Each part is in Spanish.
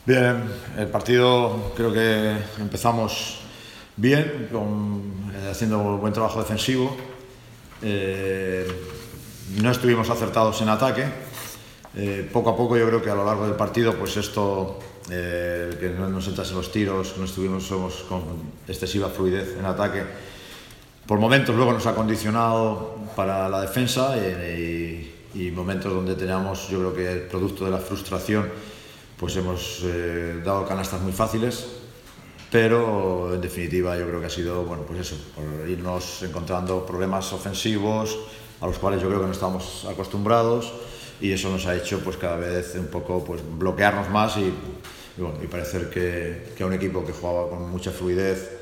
Bien, el partido creo que empezamos bien, haciendo buen trabajo defensivo. No estuvimos acertados en ataque. Poco a poco yo creo que a lo largo del partido, pues esto, que no nos entrasen los tiros, no estuvimos con excesiva fluidez en ataque, por momentos luego nos ha condicionado para la defensa y momentos donde teníamos, yo creo que producto de la frustración, pues hemos dado canastas muy fáciles, pero en definitiva yo creo que ha sido, bueno, pues eso, por irnos encontrando problemas ofensivos a los cuales yo creo que no estamos acostumbrados, y eso nos ha hecho pues cada vez un poco pues bloquearnos más y parecer que a un equipo que jugaba con mucha fluidez,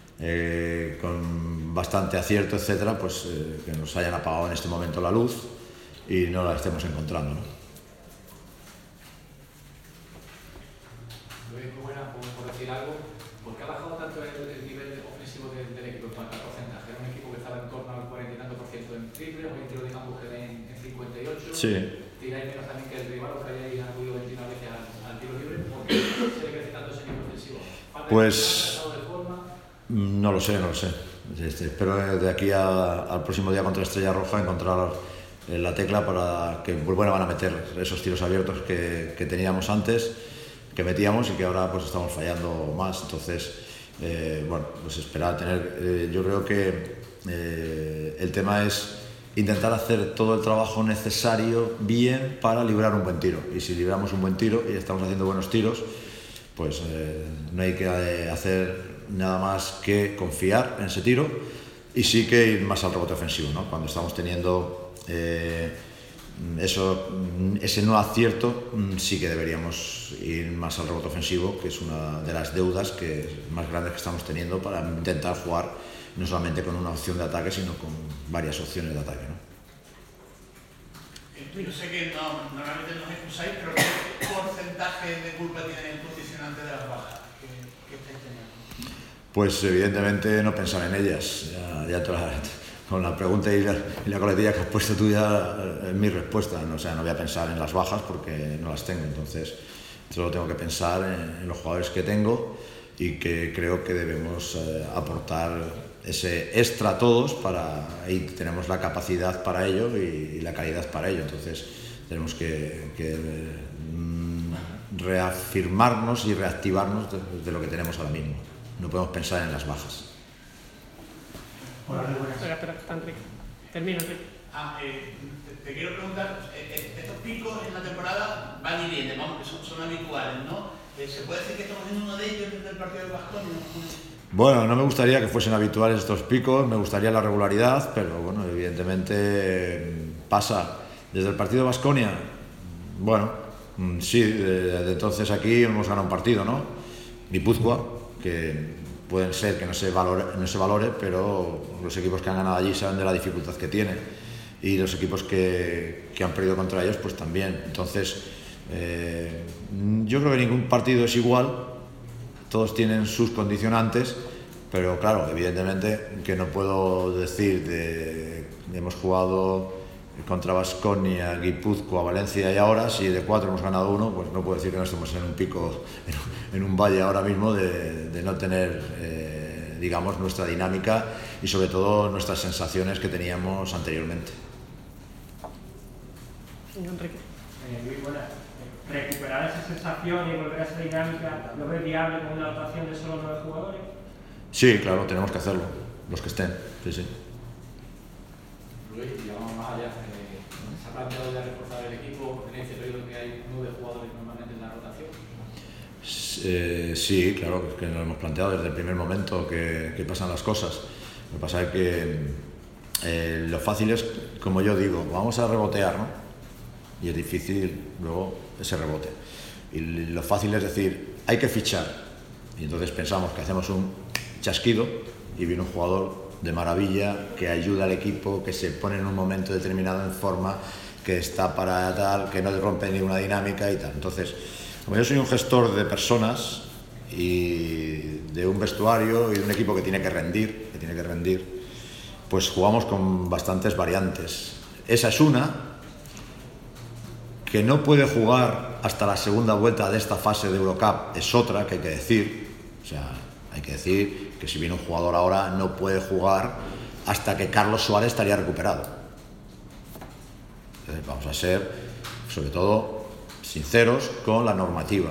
con bastante acierto, etcétera, pues que nos hayan apagado en este momento la luz y no la estemos encontrando, ¿no? Por decir algo, ¿por qué ha bajado tanto el nivel ofensivo del equipo en cuanto al porcentaje? Era un equipo que estaba en torno al 40 y tanto por ciento en triple, o en tiro de campo que en 58. Sí. Tiráis menos también que el rival, o que hayáis acudido 29 veces al tiro libre. ¿Por qué se le crece tanto ese nivel ofensivo? Pues ¿De forma? no lo sé. Espero de aquí al próximo día contra Estrella Roja encontrar la tecla para que van a meter esos tiros abiertos que teníamos antes, que metíamos y que ahora pues estamos fallando más. Entonces, pues esperar tener, yo creo que el tema es intentar hacer todo el trabajo necesario bien para librar un buen tiro, y si libramos un buen tiro y estamos haciendo buenos tiros, pues no hay que hacer nada más que confiar en ese tiro y sí que ir más al rebote ofensivo, ¿no? Cuando estamos teniendo ese no acierto, sí que deberíamos ir más al rebote ofensivo, que es una de las deudas más grandes que estamos teniendo para intentar jugar no solamente con una opción de ataque, sino con varias opciones de ataque, ¿no? Yo sé que normalmente nos excusáis, pero ¿qué porcentaje de culpa tiene el condicionante de las bajas que estáis teniendo? Pues evidentemente no pensar en ellas. Con la pregunta y la coletilla que has puesto tú ya es mi respuesta. O sea, no voy a pensar en las bajas porque no las tengo. Entonces, solo tengo que pensar en los jugadores que tengo y que creo que debemos aportar ese extra todos y tenemos la capacidad para ello y la calidad para ello. Entonces, tenemos que reafirmarnos y reactivarnos de lo que tenemos ahora mismo. No podemos pensar en las bajas. Hola, muy buenas. Espera, Enrique. Termino, Enrique. Te quiero preguntar, estos picos en la temporada van y vienen, vamos, que son habituales, ¿no? ¿Se puede decir que estamos en uno de ellos desde el partido de Baskonia? Bueno, no me gustaría que fuesen habituales estos picos, me gustaría la regularidad, pero bueno, evidentemente pasa. Desde el partido de Baskonia, bueno, sí, de entonces aquí hemos ganado un partido, ¿no? Guipúzcoa, que pueden ser que no se valore, pero los equipos que han ganado allí saben de la dificultad que tienen, y los equipos que han perdido contra ellos pues también. Entonces yo creo que ningún partido es igual, todos tienen sus condicionantes, pero claro, evidentemente que no puedo decir hemos jugado contra Baskonia, Guipúzcoa, Valencia y ahora, si de 4 hemos ganado 1, pues no puedo decir que no estemos en un pico, en un valle ahora mismo de no tener, digamos, nuestra dinámica y sobre todo nuestras sensaciones que teníamos anteriormente. Enrique. Muy buenas. ¿Recuperar esa sensación y volver a esa dinámica lo ves viable con una rotación de solo 9 jugadores? Sí, claro, tenemos que hacerlo, los que estén, sí. Luis, y vamos más allá. ¿Se ha planteado ya reforzar el equipo? ¿Tenéis periodo que hay 9 jugadores normalmente en la rotación? Sí, claro, que nos lo hemos planteado desde el primer momento que pasan las cosas. Lo que pasa es que lo fácil es, como yo digo, vamos a rebotear, ¿no? Y es difícil luego ese rebote. Y lo fácil es decir, hay que fichar. Y entonces pensamos que hacemos un chasquido y viene un jugador de maravilla que ayuda al equipo, que se pone en un momento determinado en forma, que está para tal, que no rompe ninguna dinámica y tal. Entonces, como yo soy un gestor de personas y de un vestuario y de un equipo que tiene que rendir, pues jugamos con bastantes variantes. Esa es una, Que no puede jugar hasta la segunda vuelta de esta fase de Eurocup es otra que hay que decir. O sea, hay que decir que si viene un jugador ahora no puede jugar hasta que Carlos Suárez estaría recuperado. Entonces vamos a ser, sobre todo, sinceros con la normativa.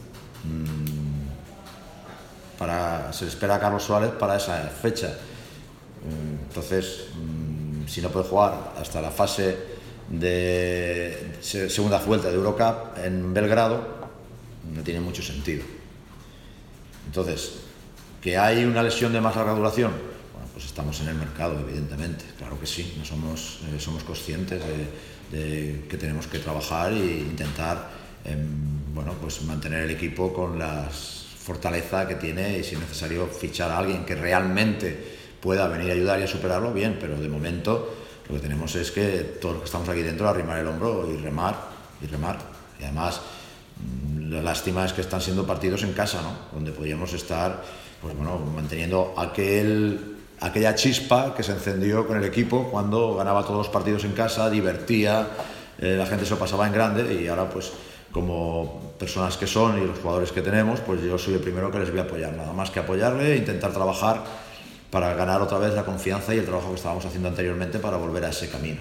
Se espera a Carlos Suárez para esa fecha. Entonces, si no puede jugar hasta la fase de segunda vuelta de Eurocup en Belgrado, no tiene mucho sentido. Entonces, ¿que hay una lesión de más larga duración? Bueno, pues estamos en el mercado, evidentemente, claro que sí, no somos conscientes de que tenemos que trabajar e intentar pues mantener el equipo con la fortaleza que tiene, y si es necesario fichar a alguien que realmente pueda venir a ayudar y a superarlo, bien, pero de momento lo que tenemos es que todos los que estamos aquí dentro arrimar el hombro y remar. Y además, la lástima es que están siendo partidos en casa, ¿no? Donde podríamos estar, pues bueno, manteniendo aquella chispa que se encendió con el equipo cuando ganaba todos los partidos en casa, divertía, la gente se lo pasaba en grande, y ahora pues como personas que son y los jugadores que tenemos, pues yo soy el primero que les voy a apoyar, nada más que apoyarle e intentar trabajar para ganar otra vez la confianza y el trabajo que estábamos haciendo anteriormente para volver a ese camino.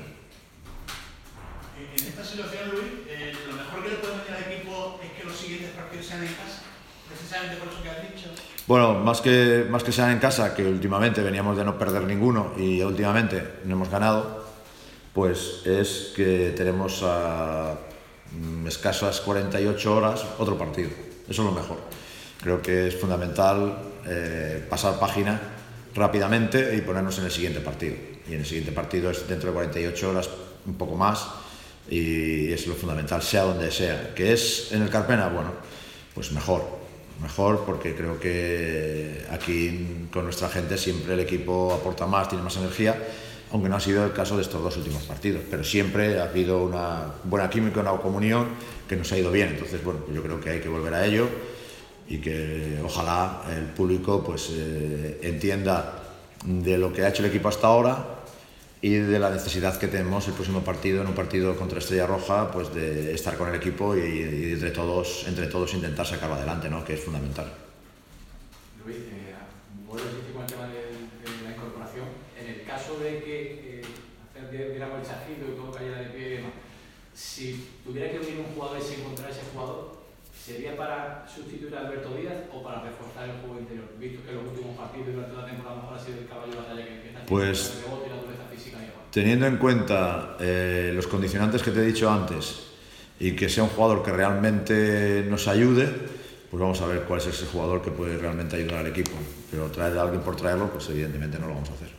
En esta situación, Luis, lo mejor que le puede venir al equipo es que los siguientes partidos sean en casa, precisamente por eso que has dicho. Bueno, más que sean en casa, que últimamente veníamos de no perder ninguno y últimamente no hemos ganado, pues es que tenemos a escasas 48 horas otro partido. Eso es lo mejor. Creo que es fundamental pasar página rápidamente y ponernos en el siguiente partido. Y en el siguiente partido es dentro de 48 horas, un poco más, y es lo fundamental, sea donde sea. ¿Que es en el Carpena? Bueno, pues mejor, porque creo que aquí con nuestra gente siempre el equipo aporta más, tiene más energía, aunque no ha sido el caso de estos dos últimos partidos, pero siempre ha habido una buena química, una comunión que nos ha ido bien. Entonces, bueno, pues yo creo que hay que volver a ello, y que ojalá el público pues entienda de lo que ha hecho el equipo hasta ahora y de la necesidad que tenemos el próximo partido, en un partido contra Estrella Roja, pues de estar con el equipo y entre todos intentar sacarlo adelante, ¿no? Que es fundamental. Luis, vuelvo a insistir con el tema de la incorporación. En el caso de que diéramos el chasquido y todo cayera de pie y demás, si tuviera que venir un jugador y se encontrara ese jugador, ¿sería para sustituir a Alberto Díaz o para reforzar el juego interior? Visto que en los últimos partidos durante la temporada mejor ha sido el caballo de batalla que está pues, el rebote y la dureza física y demás. Teniendo en cuenta los condicionantes que te he dicho antes y que sea un jugador que realmente nos ayude, pues vamos a ver cuál es ese jugador que puede realmente ayudar al equipo. Pero traer a alguien por traerlo, pues evidentemente no lo vamos a hacer.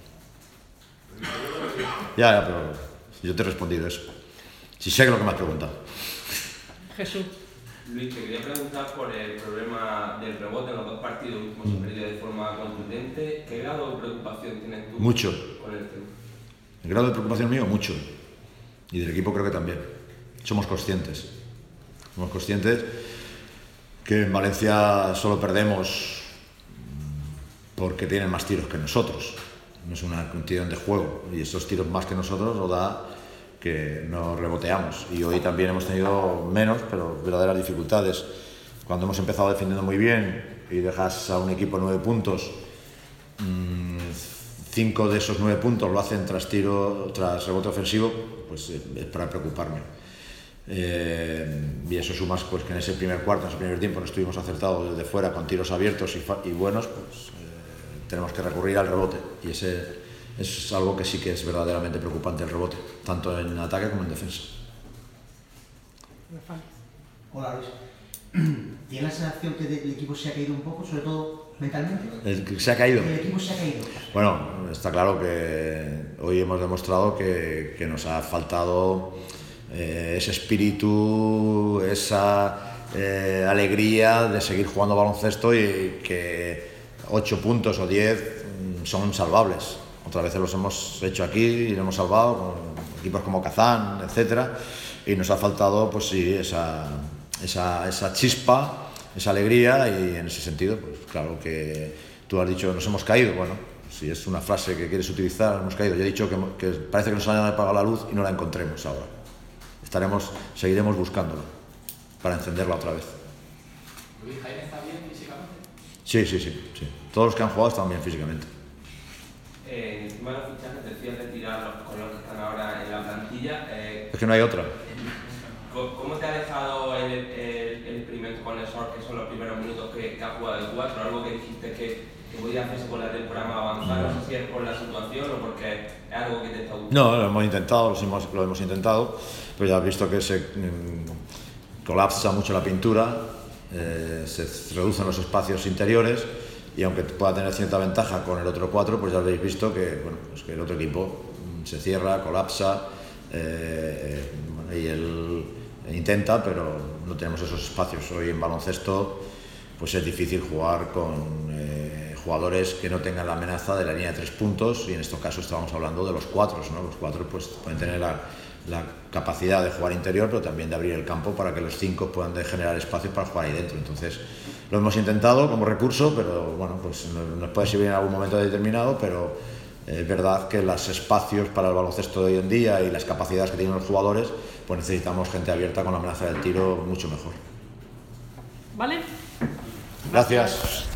Ya, pero yo te he respondido eso. Si sé lo que me has preguntado. Jesús. Luis, te quería preguntar por el problema del rebote en los dos partidos últimos se perdió de forma contundente. ¿Qué grado de preocupación tienes tú Mucho. con el tema? El grado de preocupación mío, mucho. Y del equipo creo que también. Somos conscientes que en Valencia solo perdemos porque tienen más tiros que nosotros. No es una cuestión de juego. Y esos tiros más que nosotros lo da que no reboteamos, y hoy también hemos tenido menos, pero verdaderas dificultades. Cuando hemos empezado defendiendo muy bien y dejas a un equipo 9 puntos, 5 de esos 9 puntos lo hacen tras rebote ofensivo, pues es para preocuparme. Y eso sumas pues que en ese primer cuarto, en ese primer tiempo no estuvimos acertados desde fuera con tiros abiertos y buenos, pues tenemos que recurrir al rebote, y ese es algo que sí que es verdaderamente preocupante, el rebote, tanto en ataque como en defensa. Hola Luis. ¿Tiene la sensación que el equipo se ha caído un poco, sobre todo mentalmente? ¿El que se ha caído? El equipo se ha caído. Bueno, está claro que hoy hemos demostrado que nos ha faltado ese espíritu, esa alegría de seguir jugando baloncesto, y que 8 puntos o 10 son salvables. Otras veces los hemos hecho aquí y lo hemos salvado con equipos como Kazán, etcétera, y nos ha faltado pues sí esa chispa, esa alegría, y en ese sentido pues claro que tú has dicho nos hemos caído. Bueno, si es una frase que quieres utilizar, hemos caído. Yo he dicho que parece que nos han apagado la luz y no la encontremos ahora. seguiremos buscándolo para encenderla otra vez. Luis, ¿Jaime está bien físicamente? Sí. Todos los que han jugado están bien físicamente. Encima de los fichajes decías retirar con los que están ahora en la plantilla. Es que no hay otra. ¿Cómo te ha dejado el experimento con el SOR, que son los primeros minutos que ha jugado el 4? Algo que dijiste que podía hacerse con la temporada más avanzada, no sé si es por la situación o porque es algo que te está gustando. No, lo hemos intentado, pero ya has visto que se colapsa mucho la pintura, se reducen los espacios interiores, y aunque pueda tener cierta ventaja con el otro 4, pues ya habéis visto que, bueno, pues que el otro equipo se cierra, colapsa, y él intenta, pero no tenemos esos espacios. Hoy en baloncesto pues es difícil jugar con jugadores que no tengan la amenaza de la línea de 3 puntos, y en estos casos estábamos hablando de los 4, ¿no? Los 4 pues pueden tener la capacidad de jugar interior, pero también de abrir el campo para que los 5 puedan generar espacios para jugar ahí dentro. Entonces lo hemos intentado como recurso, pero bueno, pues nos puede servir en algún momento determinado, pero es verdad que los espacios para el baloncesto de hoy en día y las capacidades que tienen los jugadores, pues necesitamos gente abierta con la amenaza del tiro mucho mejor. ¿Vale? Gracias.